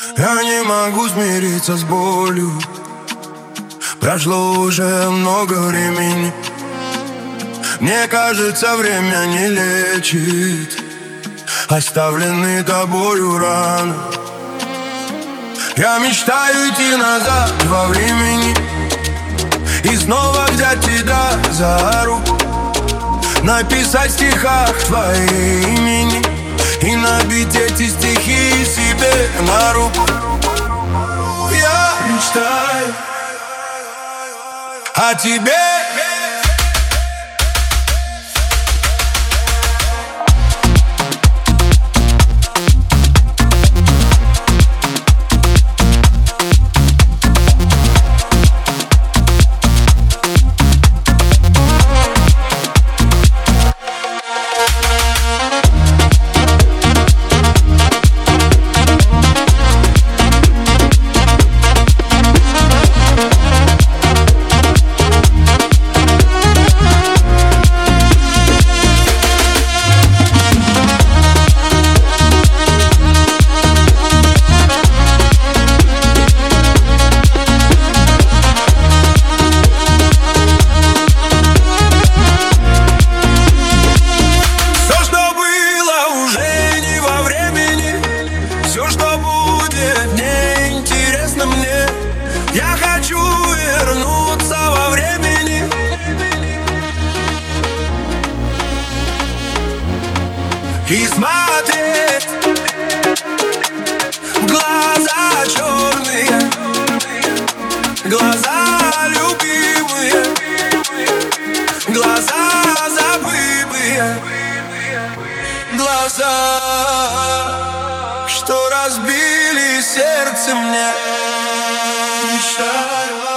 Я не могу смириться с болью. Прошло уже много времени. Мне кажется, время не лечит оставленные тобою раны. Я мечтаю идти назад во времени и снова взять тебя за руку, написать в стихах твои имени и набить эти стихи себе на руку. Я мечтаю о тебе. Я хочу вернуться во времени и смотреть в глаза черные, глаза любимые, глаза забытые, глаза, что разбили сердце мне. Мечтаю